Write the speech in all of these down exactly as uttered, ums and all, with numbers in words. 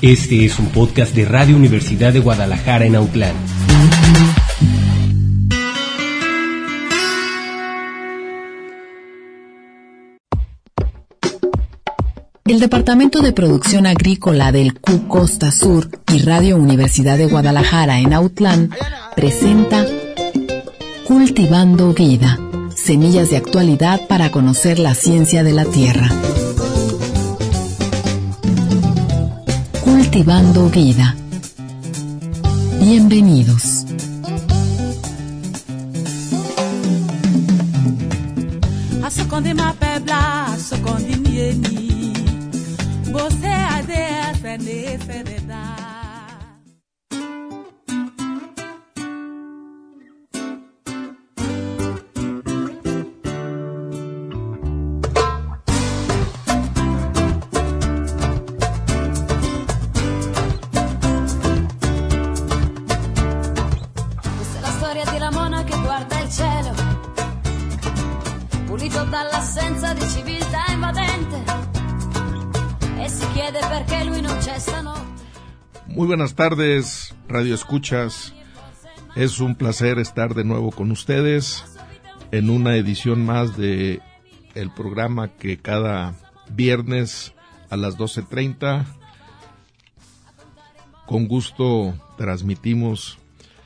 Este es un podcast de Radio Universidad de Guadalajara en Autlán. El Departamento de Producción Agrícola del C U Costa Sur y Radio Universidad de Guadalajara en Autlán presenta Cultivando Vida, semillas de actualidad para conocer la ciencia de la tierra. Cultivando Vida. Bienvenidos. Muy buenas tardes, Radio Escuchas. Es un placer estar de nuevo con ustedes en una edición más de el programa que cada viernes a las doce treinta con gusto transmitimos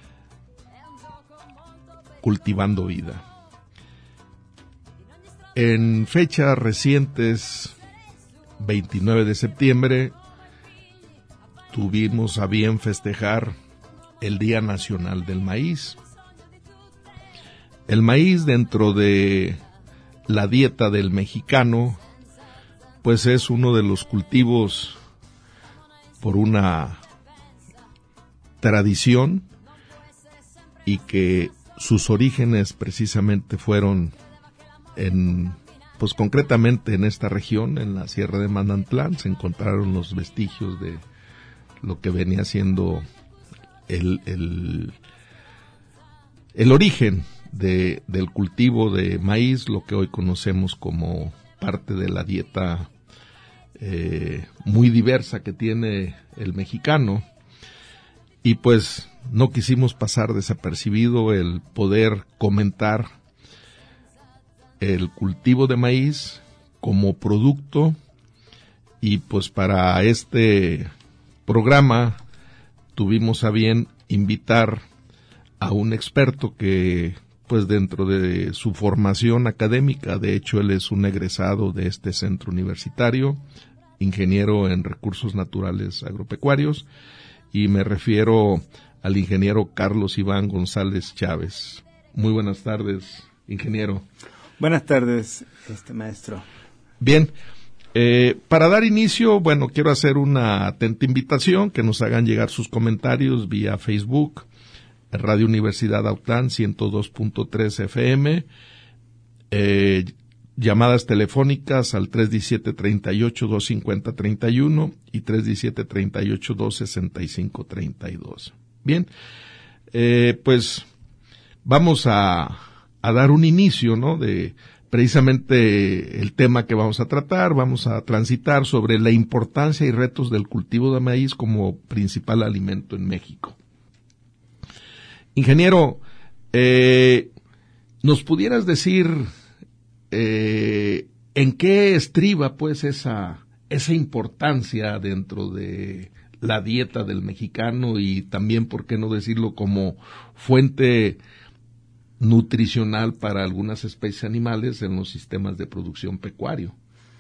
Cultivando Vida. En fechas recientes, veintinueve de septiembre, tuvimos a bien festejar el Día Nacional del Maíz. El maíz, dentro de la dieta del mexicano, pues es uno de los cultivos por una tradición y que sus orígenes precisamente fueron en, pues concretamente en esta región, en la Sierra de Manantlán, se encontraron los vestigios de lo que venía siendo el, el, el origen de, del cultivo de maíz, lo que hoy conocemos como parte de la dieta eh, muy diversa que tiene el mexicano. Y pues no quisimos pasar desapercibido el poder comentar el cultivo de maíz como producto, y pues para este programa tuvimos a bien invitar a un experto que pues dentro de su formación académica, de hecho él es un egresado de este centro universitario, ingeniero en recursos naturales agropecuarios, y me refiero al ingeniero Carlos Iván González Chávez. Muy buenas tardes, ingeniero. Buenas tardes, este maestro. Bien. Eh, para dar inicio, bueno, quiero hacer una atenta invitación, que nos hagan llegar sus comentarios vía Facebook, Radio Universidad Autlán ciento dos punto tres F M, eh, llamadas telefónicas al tres uno siete, tres ocho, dos cinco cero, tres uno y tres uno siete, tres ocho, dos seis cinco tres dos. Bien, eh, pues vamos a, a dar un inicio, ¿no?, de precisamente el tema que vamos a tratar. Vamos a transitar sobre la importancia y retos del cultivo de maíz como principal alimento en México. Ingeniero, eh, ¿nos pudieras decir eh, en qué estriba pues esa, esa importancia dentro de la dieta del mexicano y también, por qué no decirlo, como fuente nutricional para algunas especies animales en los sistemas de producción pecuario?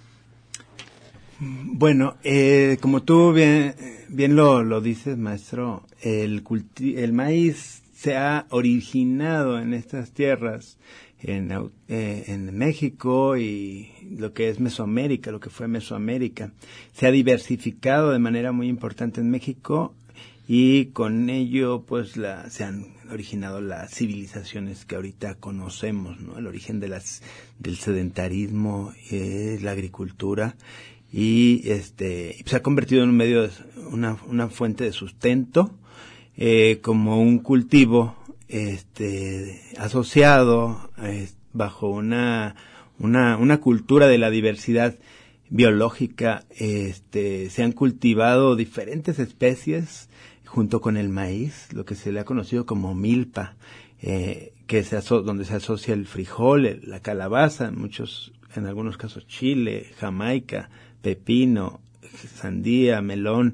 Bueno, eh, como tú bien, bien lo, lo dices, maestro, el, culti- el maíz se ha originado en estas tierras, en, eh, en México y lo que es Mesoamérica, lo que fue Mesoamérica. Se ha diversificado de manera muy importante en México, y con ello pues la, se han originado las civilizaciones que ahorita conocemos, ¿no? El origen de las, del sedentarismo, eh, la agricultura, y este se ha convertido en un medio, de, una, una fuente de sustento, eh, como un cultivo este asociado eh, bajo una, una, una cultura de la diversidad biológica, este, se han cultivado diferentes especies junto con el maíz, lo que se le ha conocido como milpa, eh, que se aso- donde se asocia el frijol, el, la calabaza, en muchos, en algunos casos chile, jamaica, pepino, sandía, melón,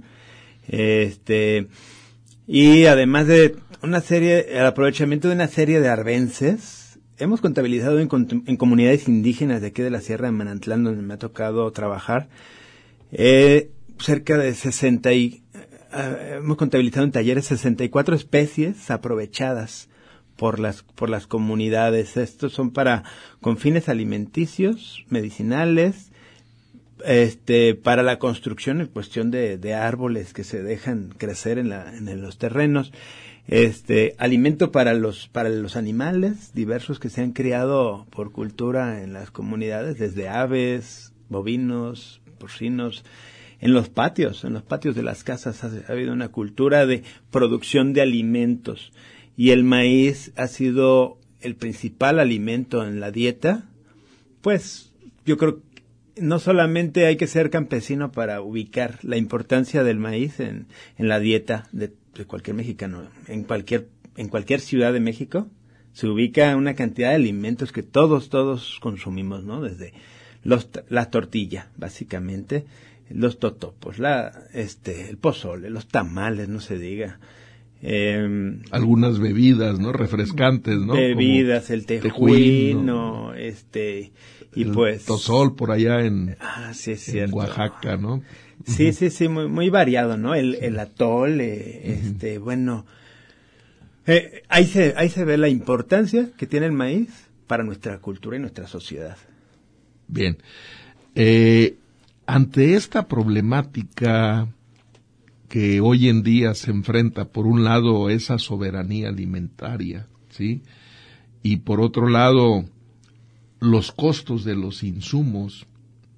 este, y además de una serie, el aprovechamiento de una serie de arbences. Hemos contabilizado en, en comunidades indígenas de aquí de la Sierra de Manantlán, donde me ha tocado trabajar, eh, cerca de sesenta y, eh, hemos contabilizado en talleres sesenta y cuatro especies aprovechadas por las, por las comunidades. Estos son para, con fines alimenticios, medicinales, este, para la construcción en cuestión de, de árboles que se dejan crecer en la, en los terrenos. Este, alimento para los, para los animales diversos que se han criado por cultura en las comunidades, desde aves, bovinos, porcinos, en los patios, en los patios de las casas ha, ha habido una cultura de producción de alimentos, y el maíz ha sido el principal alimento en la dieta. Pues, yo creo que no solamente hay que ser campesino para ubicar la importancia del maíz en, en la dieta de de cualquier mexicano, en cualquier, en cualquier ciudad de México, se ubica una cantidad de alimentos que todos, todos consumimos, ¿no? Desde los, la tortilla, básicamente, los totopos, la, este, el pozole, los tamales, no se diga. Eh, Algunas bebidas, ¿no? Refrescantes, ¿no? Bebidas, como el tejuino, tejuino, este, y el pues. Tozol por allá en, ah, sí, es cierto. en Oaxaca, ¿no? Sí, sí, sí, muy, muy variado, ¿no? El, el atole, uh-huh. este, bueno, eh, ahí se, ahí se ve la importancia que tiene el maíz para nuestra cultura y nuestra sociedad. Bien, eh, ante esta problemática que hoy en día se enfrenta, por un lado esa soberanía alimentaria, ¿sí? Y por otro lado los costos de los insumos,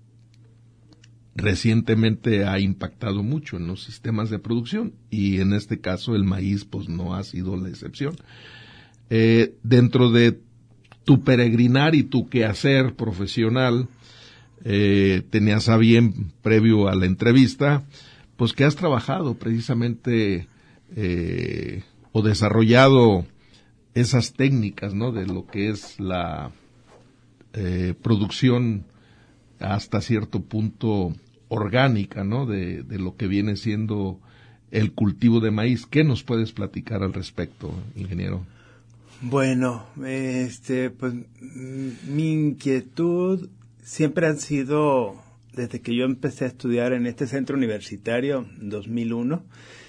recientemente ha impactado mucho en los sistemas de producción, y en este caso el maíz pues no ha sido la excepción. Eh, dentro de tu peregrinar y tu quehacer profesional, eh, tenías a bien, previo a la entrevista, pues que has trabajado precisamente eh, o desarrollado esas técnicas, ¿no? De lo que es la eh, producción hasta cierto punto orgánica, ¿no? De, de lo que viene siendo el cultivo de maíz. ¿Qué nos puedes platicar al respecto, ingeniero? Bueno, este, pues mi inquietud siempre han sido, desde que yo empecé a estudiar en este centro universitario en dos mil uno,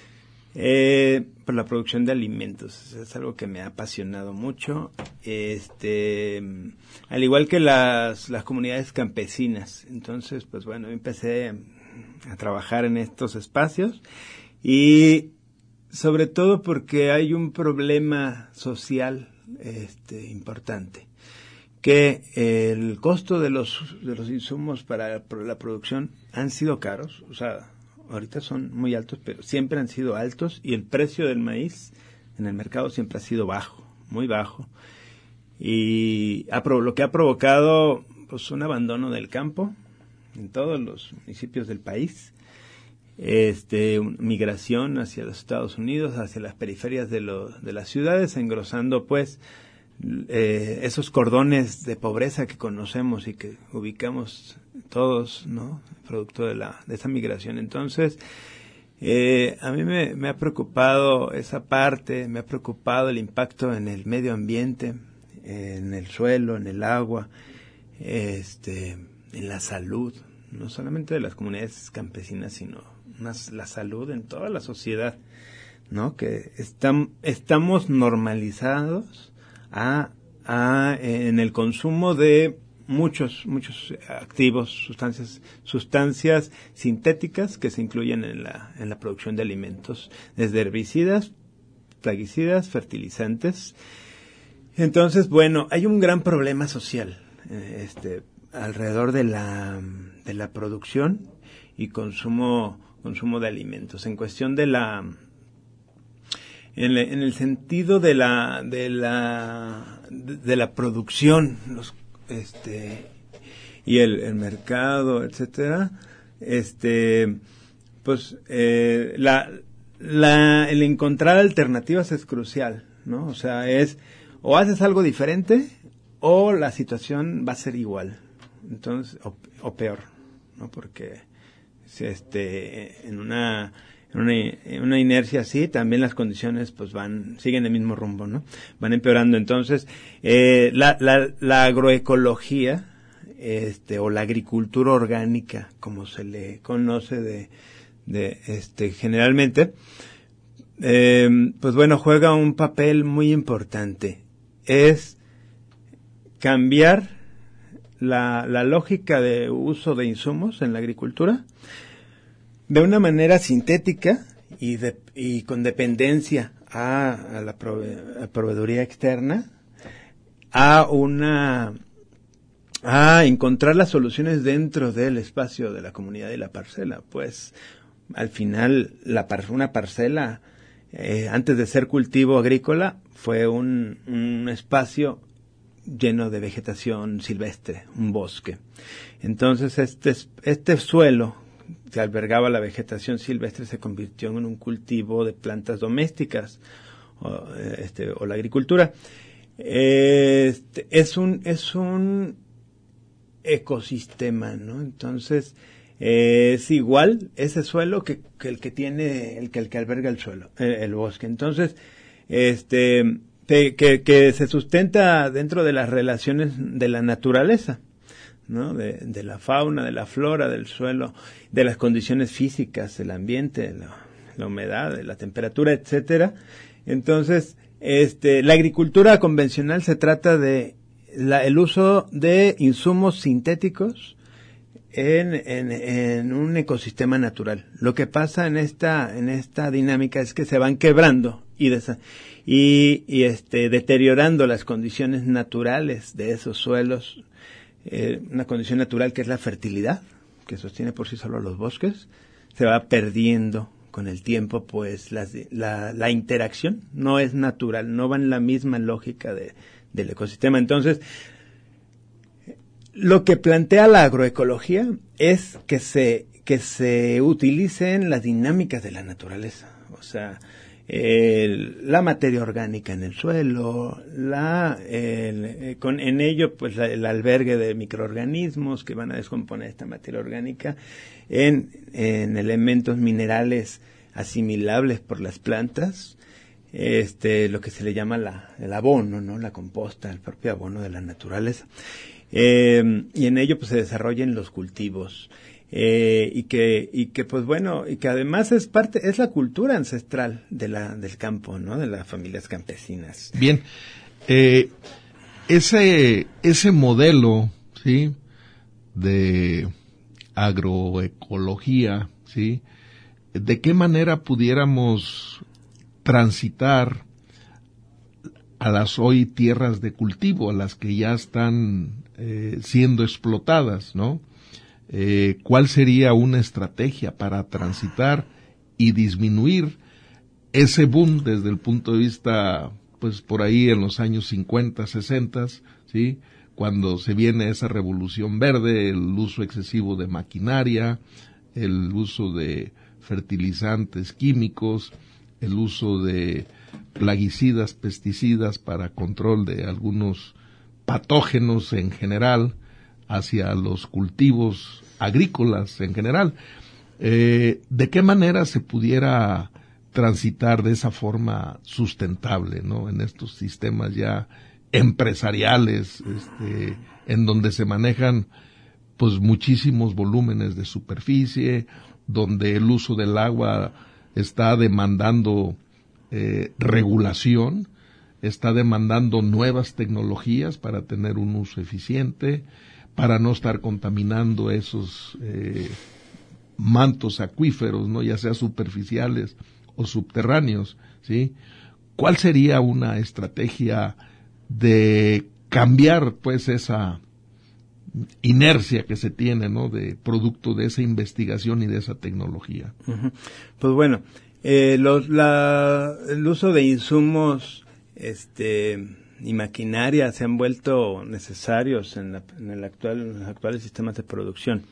eh, por la producción de alimentos. Es algo que me ha apasionado mucho, este, al igual que las, las comunidades campesinas. Entonces, pues bueno, empecé a trabajar en estos espacios, y sobre todo porque hay un problema social este, importante, que el costo de los de los insumos para la producción han sido caros, o sea, ahorita son muy altos, pero siempre han sido altos, y el precio del maíz en el mercado siempre ha sido bajo, muy bajo, y ha, lo que ha provocado pues un abandono del campo en todos los municipios del país, este migración hacia los Estados Unidos, hacia las periferias de, lo, de las ciudades, engrosando pues eh, esos cordones de pobreza que conocemos y que ubicamos todos, ¿no? Producto de la de esa migración. Entonces, eh, a mí me, me ha preocupado esa parte, me ha preocupado el impacto en el medio ambiente, en el suelo, en el agua, este, en la salud, no solamente de las comunidades campesinas, sino más la salud en toda la sociedad, ¿no? Que están, estamos normalizados a, a en el consumo de muchos muchos activos, sustancias sustancias sintéticas que se incluyen en la en la producción de alimentos, desde herbicidas, plaguicidas, fertilizantes. Entonces, bueno, hay un gran problema social eh, este alrededor de la de la producción y consumo consumo de alimentos, en cuestión de la en, le, en el sentido de la de la de, de la producción, los este y el, el mercado, etcétera, este, pues eh, la, la, el encontrar alternativas es crucial, ¿no? O sea, es o haces algo diferente o la situación va a ser igual, entonces o, o peor, ¿no? Porque si este en una en una, en una inercia así también las condiciones pues van siguen el mismo rumbo, ¿no? Van empeorando. Entonces eh, la, la la agroecología este o la agricultura orgánica, como se le conoce de de este generalmente, eh, pues bueno, juega un papel muy importante. Es cambiar la, la lógica de uso de insumos en la agricultura de una manera sintética y, de, y con dependencia a, a la prove, a proveeduría externa, a una a encontrar las soluciones dentro del espacio de la comunidad y la parcela. Pues al final la par, una parcela eh, antes de ser cultivo agrícola fue un, un espacio lleno de vegetación silvestre, un bosque. Entonces este, este suelo que albergaba la vegetación silvestre se convirtió en un cultivo de plantas domésticas, o, este, o la agricultura. Este, es un, es un ecosistema, ¿no? Entonces, eh, es igual ese suelo que, que el que tiene, el que, el que alberga el suelo, el, el bosque. Entonces, este, te, que, que se sustenta dentro de las relaciones de la naturaleza, ¿no? De, de la fauna, de la flora, del suelo, de las condiciones físicas, el ambiente, la, la humedad, la temperatura, etcétera. Entonces, este, la agricultura convencional se trata de la, el uso de insumos sintéticos en, en, en un ecosistema natural. Lo que pasa en esta, en esta dinámica es que se van quebrando y, desa, y, y este, deteriorando las condiciones naturales de esos suelos. Eh, una condición natural que es la fertilidad, que sostiene por sí solo los bosques, se va perdiendo con el tiempo, pues las, la, la interacción no es natural, no va en la misma lógica de, del ecosistema. Entonces, lo que plantea la agroecología es que se, que se utilicen las dinámicas de la naturaleza, o sea, El, la materia orgánica en el suelo, la, el, con, en ello pues la, el albergue de microorganismos que van a descomponer esta materia orgánica en, en elementos minerales asimilables por las plantas, este, lo que se le llama la, el abono, ¿no? La composta, el propio abono de la naturaleza, eh, y en ello pues se desarrollan los cultivos. Eh, y que y que pues bueno y que además es parte es la cultura ancestral de la del campo, ¿no? De las familias campesinas. Bien, eh, ese ese modelo, sí, de agroecología, sí, ¿de qué manera pudiéramos transitar a las hoy tierras de cultivo, a las que ya están eh, siendo explotadas, ¿no? Eh, ¿Cuál sería una estrategia para transitar y disminuir ese boom desde el punto de vista, pues por ahí en los años cincuenta, sesenta, ¿sí? Cuando se viene esa revolución verde, el uso excesivo de maquinaria, el uso de fertilizantes químicos, el uso de plaguicidas, pesticidas para control de algunos patógenos en general, hacia los cultivos agrícolas en general. Eh, ¿De qué manera se pudiera transitar de esa forma sustentable, ¿no? En estos sistemas ya empresariales, este, en donde se manejan pues muchísimos volúmenes de superficie, donde el uso del agua está demandando eh, regulación, está demandando nuevas tecnologías para tener un uso eficiente, para no estar contaminando esos eh, mantos acuíferos, ¿no? Ya sea superficiales o subterráneos, ¿sí? ¿Cuál sería una estrategia de cambiar, pues, esa inercia que se tiene, ¿no? De producto de esa investigación y de esa tecnología. Uh-huh. Pues bueno, eh, los, la, el uso de insumos, este, y maquinaria se han vuelto necesarios en, la, en, el actual, en los actuales sistemas de producción,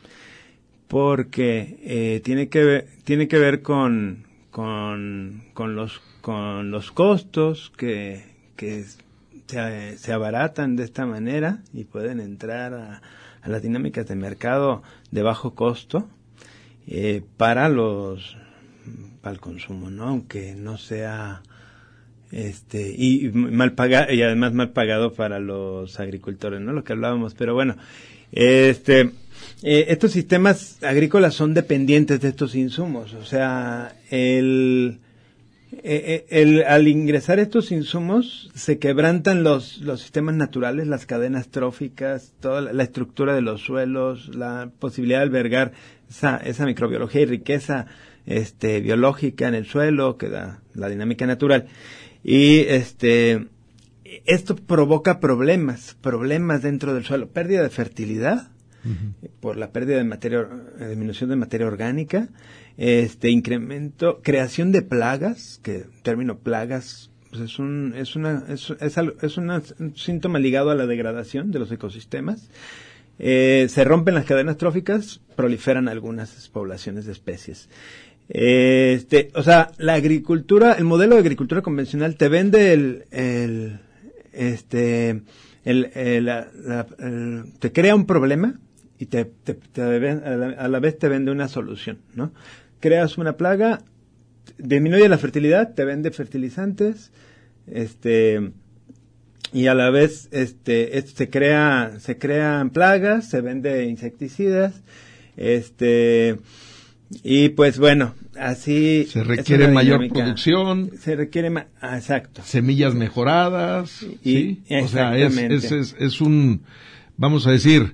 porque eh, tiene que ver, tiene que ver con, con, con los, con los costos que, que se, se abaratan de esta manera y pueden entrar a, a las dinámicas de mercado de bajo costo eh, para los para el consumo, ¿no? Aunque no sea este y mal pagado, y además mal pagado para los agricultores, ¿no? Lo que hablábamos, pero bueno, este eh, estos sistemas agrícolas son dependientes de estos insumos, o sea, el Eh, el, al ingresar estos insumos se quebrantan los, los sistemas naturales, las cadenas tróficas, toda la, la estructura de los suelos, la posibilidad de albergar esa, esa microbiología y riqueza este, biológica en el suelo que da la dinámica natural. Y este esto provoca problemas, problemas dentro del suelo, pérdida de fertilidad, uh-huh. por la pérdida de materia, disminución de materia orgánica, este incremento, creación de plagas, que el término plagas pues es un es una es es, algo, es una, un síntoma ligado a la degradación de los ecosistemas. Eh, se rompen las cadenas tróficas, proliferan algunas poblaciones de especies. Eh, este, o sea, la agricultura, el modelo de agricultura convencional te vende el el este el, el, la, la, el te crea un problema y te, te, te a, la, a la vez te vende una solución, ¿no? Creas una plaga, disminuye la fertilidad, te vende fertilizantes, este, y a la vez, este, este se crea, se crean plagas, se vende insecticidas, este, y pues bueno, así. Se requiere mayor producción. Se requiere más, ah, exacto. Semillas mejoradas, y, ¿sí? O sea, es, es, es, es un, vamos a decir,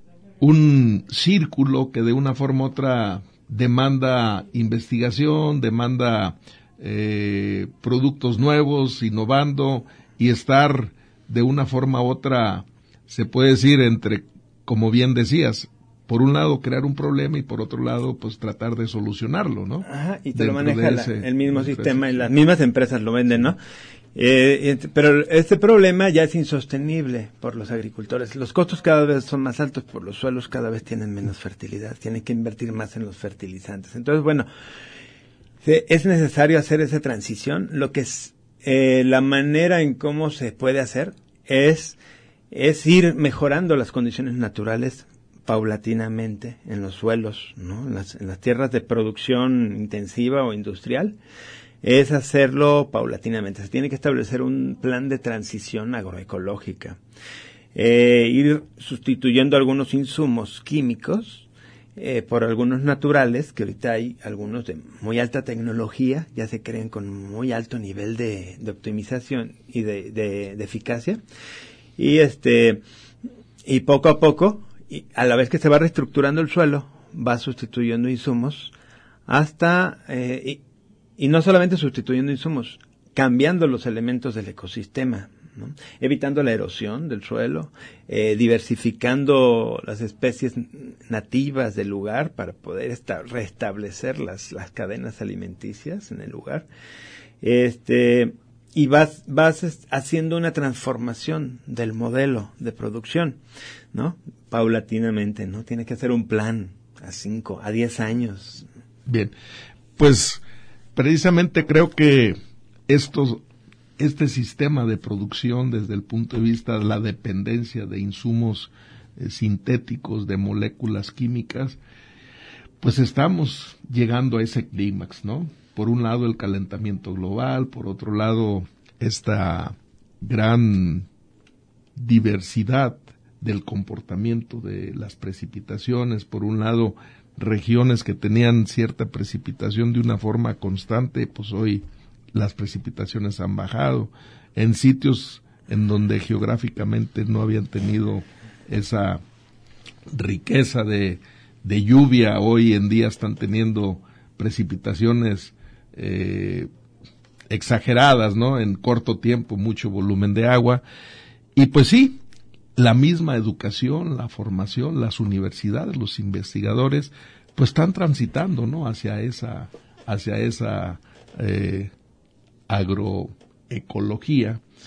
un círculo que de una forma u otra demanda investigación, demanda eh, productos nuevos, innovando y estar de una forma u otra, se puede decir, entre, como bien decías, por un lado crear un problema y por otro lado pues tratar de solucionarlo, ¿no? Ajá, y te Dentro lo maneja ese, la, el mismo sistema y las mismas empresas lo venden, ¿no? Eh, pero este problema ya es insostenible por los agricultores. Los costos cada vez son más altos por los suelos, cada vez tienen menos fertilidad, tienen que invertir más en los fertilizantes. Entonces, bueno, es necesario hacer esa transición. Lo que es eh, la manera en cómo se puede hacer es, es ir mejorando las condiciones naturales paulatinamente en los suelos, ¿no? En las, en las tierras de producción intensiva o industrial. Es hacerlo paulatinamente. Se tiene que establecer un plan de transición agroecológica. Eh, ir sustituyendo algunos insumos químicos eh, por algunos naturales, que ahorita hay algunos de muy alta tecnología, ya se creen con muy alto nivel de, de optimización y de, de, de eficacia. Y este y poco a poco, y a la vez que se va reestructurando el suelo, va sustituyendo insumos hasta... Eh, y, Y no solamente sustituyendo insumos, cambiando los elementos del ecosistema, ¿no? Evitando la erosión del suelo, eh, diversificando las especies nativas del lugar para poder esta, restablecer las, las cadenas alimenticias en el lugar. Este, y vas, vas haciendo una transformación del modelo de producción, ¿no? Paulatinamente, ¿no? Tiene que hacer un plan a cinco, a diez años. Bien, pues... Precisamente creo que estos, este sistema de producción desde el punto de vista de la dependencia de insumos eh, sintéticos, de moléculas químicas, pues estamos llegando a ese clímax, ¿no? Por un lado el calentamiento global, por otro lado esta gran diversidad del comportamiento de las precipitaciones, por un lado regiones que tenían cierta precipitación de una forma constante, pues hoy las precipitaciones han bajado. En sitios en donde geográficamente no habían tenido esa riqueza de, de lluvia, hoy en día están teniendo precipitaciones eh, exageradas, ¿no? En corto tiempo, mucho volumen de agua. Y pues sí, la misma educación, la formación, las universidades, los investigadores, pues están transitando, ¿no? Hacia esa, hacia esa eh, agroecología.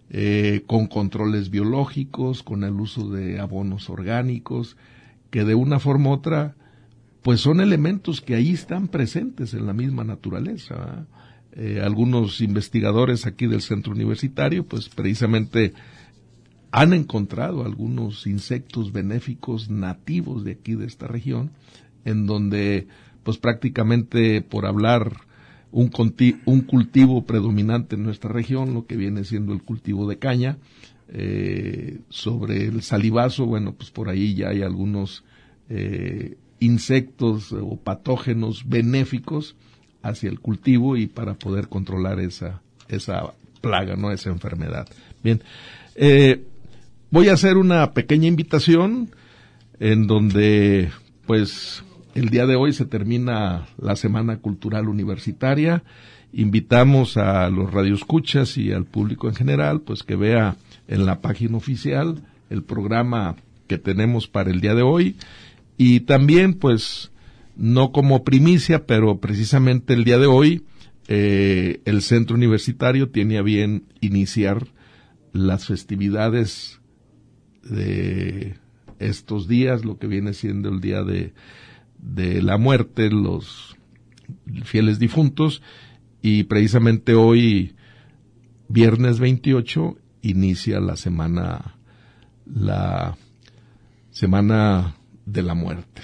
eh, con controles biológicos, con el uso de abonos orgánicos, que de una forma u otra, pues son elementos que ahí están presentes en la misma naturaleza. Eh, algunos investigadores aquí del centro universitario, pues precisamente han encontrado algunos insectos benéficos nativos de aquí, de esta región, en donde, pues prácticamente por hablar un, conti- un cultivo predominante en nuestra región, lo que viene siendo el cultivo de caña, eh, sobre el salivazo, bueno, pues por ahí ya hay algunos eh, insectos o patógenos benéficos hacia el cultivo y para poder controlar esa esa plaga, no, esa enfermedad. Bien, eh, voy a hacer una pequeña invitación en donde, pues, el día de hoy se termina la Semana Cultural Universitaria. Invitamos a los radioescuchas y al público en general, pues, que vea en la página oficial el programa que tenemos para el día de hoy. Y también, pues, no como primicia, pero precisamente el día de hoy, eh, el centro universitario tiene a bien iniciar las festividades de estos días, lo que viene siendo el día de, de la muerte, los fieles difuntos, y precisamente hoy, viernes veintiocho, inicia la semana, la semana de la muerte.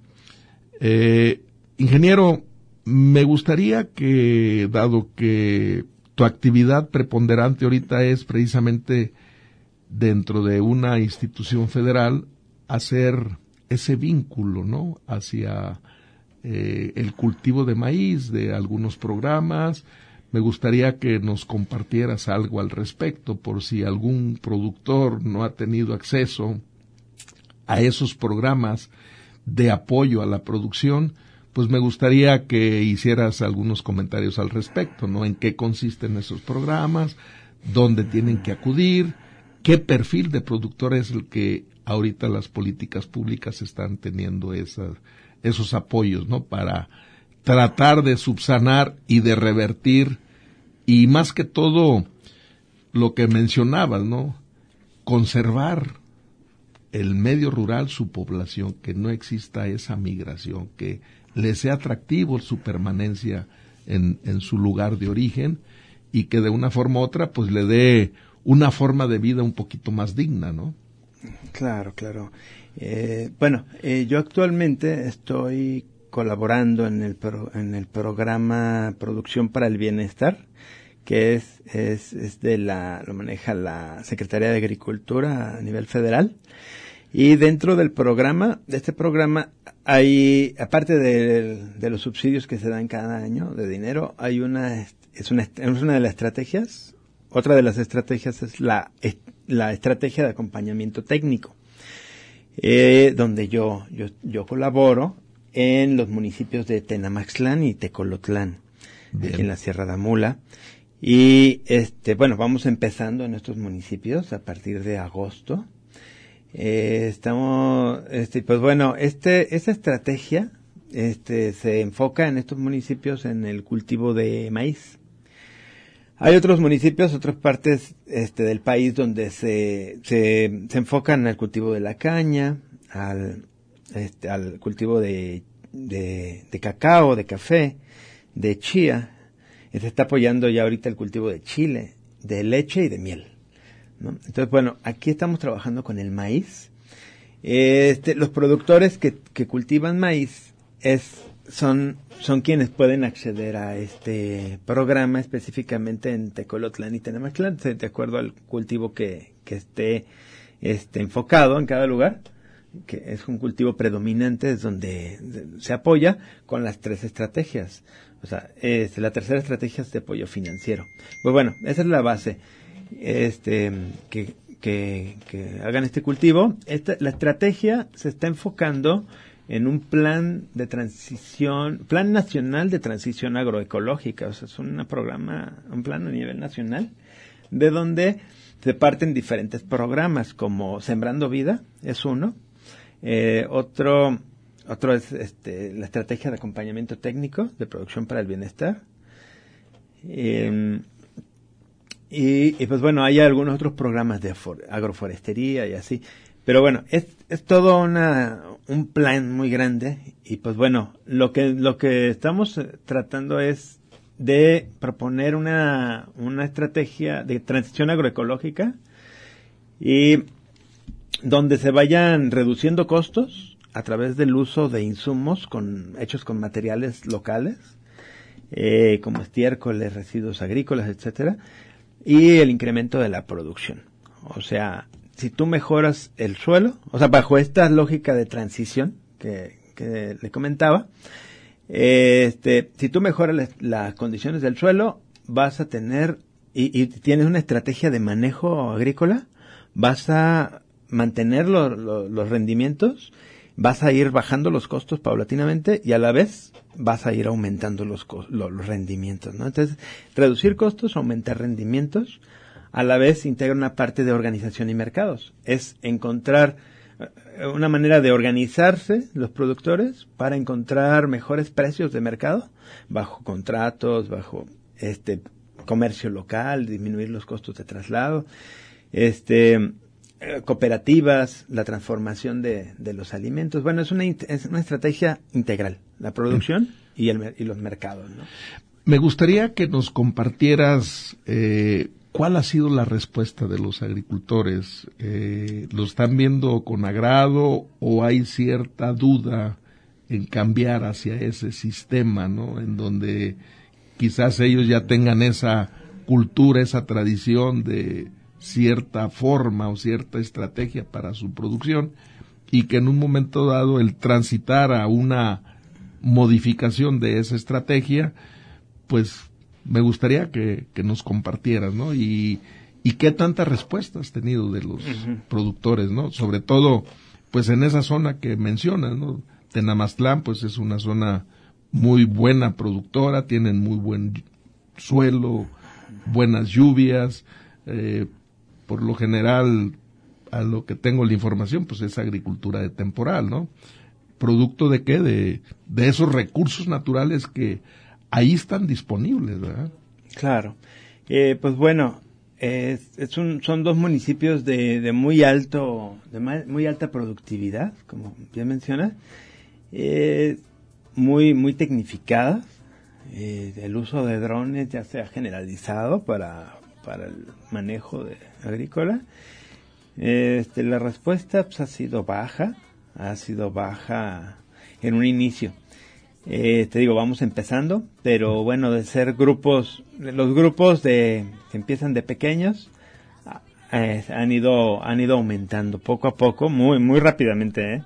Eh, ingeniero, me gustaría que, dado que tu actividad preponderante ahorita es precisamente dentro de una institución federal, hacer ese vínculo, ¿no?, hacia eh, el cultivo de maíz, de algunos programas. Me gustaría que nos compartieras algo al respecto, por si algún productor no ha tenido acceso a esos programas de apoyo a la producción, pues me gustaría que hicieras algunos comentarios al respecto, ¿no? En qué consisten esos programas, dónde tienen que acudir, qué perfil de productor es el que ahorita las políticas públicas están teniendo esas, esos apoyos, ¿no? Para tratar de subsanar y de revertir, y más que todo, lo que mencionabas, ¿no? Conservar el medio rural, su población, que no exista esa migración, que le sea atractivo su permanencia en, en su lugar de origen, y que de una forma u otra pues le dé una forma de vida un poquito más digna, ¿no? Claro, claro. Eh, bueno, eh, yo actualmente estoy colaborando en el pro, en el programa Producción para el Bienestar, que es, es, es de la, lo maneja la Secretaría de Agricultura a nivel federal. Y dentro del programa, de este programa, hay, aparte de, de los subsidios que se dan cada año de dinero, hay una, es una, es una de las estrategias. Otra de las estrategias es la, la estrategia de acompañamiento técnico, eh, donde yo, yo, yo colaboro en los municipios de Tenamaxtlán y Tecolotlán, aquí en la Sierra de Amula. Y, este, bueno, vamos empezando en estos municipios a partir de agosto. Eh, estamos, este, pues bueno, este, esta estrategia, este, se enfoca en estos municipios en el cultivo de maíz. Hay otros municipios, otras partes, este, del país donde se, se, se enfocan en el cultivo de la caña, al, este, al cultivo de, de, de cacao, de café, de chía. Se está apoyando ya ahorita el cultivo de chile, de leche y de miel, ¿no? Entonces, bueno, aquí estamos trabajando con el maíz. Este, los productores que, que cultivan maíz es, son, son quienes pueden acceder a este programa, específicamente en Tecolotlán y Tenamaxtlán, de acuerdo al cultivo que, que esté, este, enfocado en cada lugar, que es un cultivo predominante, es donde se apoya con las tres estrategias. O sea, este, la tercera estrategia es de apoyo financiero. Pues bueno, esa es la base. Este, que, que, que hagan este cultivo. Esta, la estrategia se está enfocando en un plan de transición, plan nacional de transición agroecológica. O sea, es un programa, un plan a nivel nacional, de donde se parten diferentes programas, como Sembrando Vida, es uno. Eh, otro, otro es este, la estrategia de acompañamiento técnico de producción para el bienestar. Eh, y, y pues bueno, hay algunos otros programas de for, agroforestería y así. Pero bueno, es, es todo una, un plan muy grande y pues bueno, lo que, lo que estamos tratando es de proponer una, una estrategia de transición agroecológica y donde se vayan reduciendo costos a través del uso de insumos con, hechos con materiales locales, eh, como estiércoles, residuos agrícolas, etcétera, y el incremento de la producción. O sea, si tú mejoras el suelo, o sea, bajo esta lógica de transición que, que le comentaba, este, si tú mejoras las, las condiciones del suelo, vas a tener, y, y tienes una estrategia de manejo agrícola, vas a mantener lo, lo, los rendimientos, vas a ir bajando los costos paulatinamente y a la vez vas a ir aumentando los, los, los rendimientos, ¿no? Entonces, reducir costos, aumentar rendimientos, a la vez integra una parte de organización y mercados. Es encontrar una manera de organizarse los productores para encontrar mejores precios de mercado, bajo contratos, bajo este comercio local, disminuir los costos de traslado, este cooperativas, la transformación de, de los alimentos. Bueno, es una, es una estrategia integral, la producción y, el, y los mercados, ¿no? Me gustaría que nos compartieras eh, cuál ha sido la respuesta de los agricultores. Eh, ¿Lo están viendo con agrado o hay cierta duda en cambiar hacia ese sistema, ¿no? En donde quizás ellos ya tengan esa cultura, esa tradición de cierta forma o cierta estrategia para su producción y que en un momento dado el transitar a una modificación de esa estrategia, pues me gustaría que, que nos compartieras, ¿no? Y, y qué tantas respuestas has tenido de los uh-huh. productores, ¿no? Sobre todo, pues en esa zona que mencionas, ¿no? Tenamaztlán, pues es una zona muy buena productora, tienen muy buen suelo, buenas lluvias, eh, por lo general, a lo que tengo la información, pues es agricultura de temporal, ¿no? ¿Producto de qué? De, de esos recursos naturales que ahí están disponibles, ¿verdad? Claro. Eh, pues bueno, es, es un, son dos municipios de, de muy alto, de muy alta productividad, como bien mencionas, eh, muy, muy tecnificadas. Eh, el uso de drones ya se ha generalizado para para el manejo de agrícola. Este, la respuesta pues, ha sido baja, ha sido baja en un inicio. Eh, te digo, vamos empezando, pero bueno, de ser grupos, los grupos de que empiezan de pequeños eh, han ido han ido aumentando poco a poco, muy muy rápidamente, ¿eh?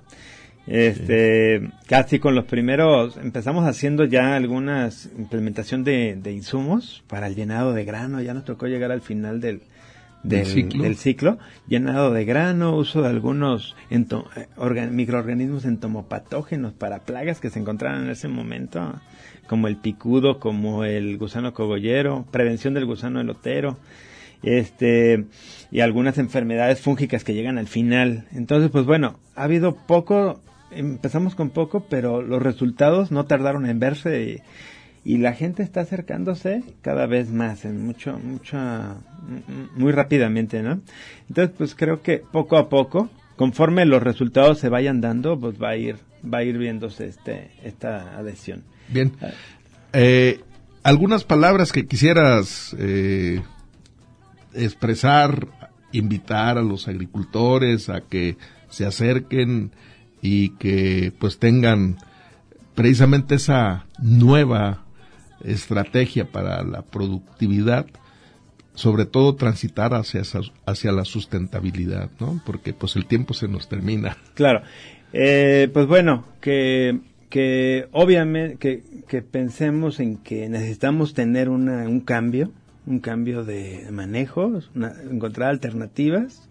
Este, sí. Casi con los primeros, empezamos haciendo ya algunas implementación de, de insumos para el llenado de grano, ya nos tocó llegar al final del, del, ciclo? del ciclo, llenado de grano, uso de algunos ento, organ, microorganismos entomopatógenos para plagas que se encontraban en ese momento, como el picudo, como el gusano cogollero, prevención del gusano elotero, este, y algunas enfermedades fúngicas que llegan al final. Entonces, pues bueno, ha habido poco. Empezamos con poco, pero los resultados no tardaron en verse y, y la gente está acercándose cada vez más, en mucho, mucha, muy rápidamente, ¿no? Entonces, pues creo que poco a poco, conforme los resultados se vayan dando, pues va a ir, va a ir viéndose este, esta adhesión. Bien. Eh, algunas palabras que quisieras eh, expresar, invitar a los agricultores a que se acerquen y que pues tengan precisamente esa nueva estrategia para la productividad, sobre todo transitar hacia hacia la sustentabilidad, ¿no? Porque pues el tiempo se nos termina. Claro. Eh, pues bueno, que que obviamente que, que pensemos en que necesitamos tener una un cambio, un cambio de manejo, una, encontrar alternativas.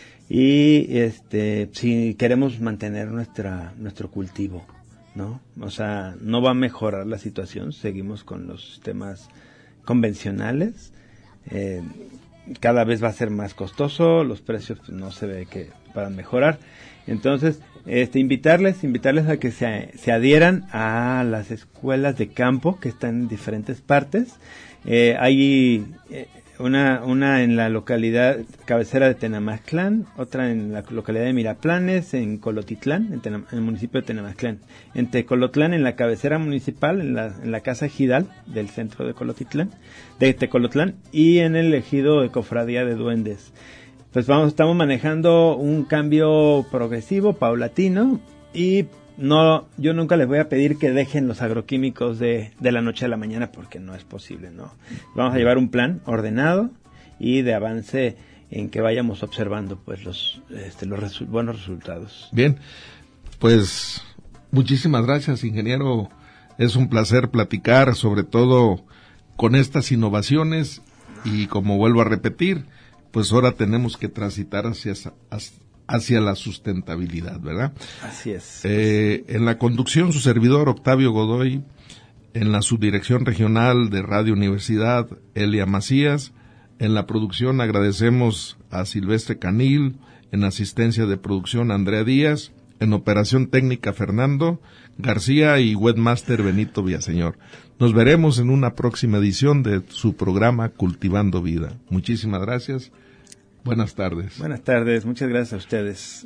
Y este si queremos mantener nuestra nuestro cultivo, ¿no? O sea, no va a mejorar la situación, seguimos con los sistemas convencionales, eh, cada vez va a ser más costoso, los precios pues, no se ve que para mejorar. Entonces, este invitarles, invitarles a que se, se adhieran a las escuelas de campo que están en diferentes partes. Eh, hay eh, una, una en la localidad cabecera de Tenamaztlán, otra en la localidad de Miraplanes, en Colotitlán, en, Tenam, en el municipio de Tenamaztlán. En Tecolotlán, en la cabecera municipal, en la, en la casa ejidal del centro de Colotitlán, de Tecolotlán, y en el ejido de Cofradía de Duendes. Pues vamos, estamos manejando un cambio progresivo, paulatino, y no, yo nunca les voy a pedir que dejen los agroquímicos de, de la noche a la mañana, porque no es posible, ¿no? Vamos a llevar un plan ordenado y de avance en que vayamos observando pues los, este, los resu- buenos resultados. Bien, pues muchísimas gracias, ingeniero. Es un placer platicar, sobre todo con estas innovaciones, y como vuelvo a repetir, pues ahora tenemos que transitar hacia hacia la sustentabilidad, ¿verdad? Así es. Eh, en la conducción, su servidor Octavio Godoy, en la subdirección regional de Radio Universidad, Elia Macías, en la producción agradecemos a Silvestre Canil, en asistencia de producción Andrea Díaz, en operación técnica Fernando García y webmaster Benito Villaseñor. Nos veremos en una próxima edición de su programa Cultivando Vida. Muchísimas gracias. Buenas tardes. Buenas tardes, muchas gracias a ustedes.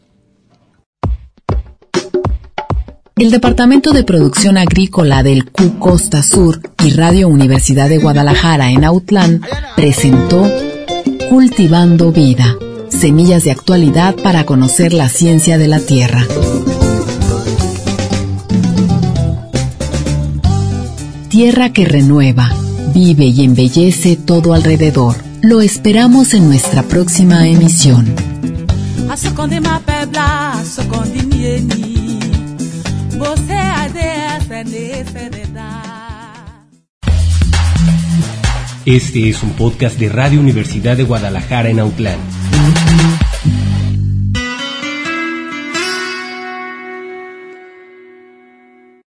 El Departamento de Producción Agrícola del C U Costa Sur y Radio Universidad de Guadalajara en Autlán presentó Cultivando Vida, semillas de actualidad para conocer la ciencia de la tierra. Tierra que renueva, vive y embellece todo alrededor. Lo esperamos en nuestra próxima emisión. Este es un podcast de Radio Universidad de Guadalajara en Autlán.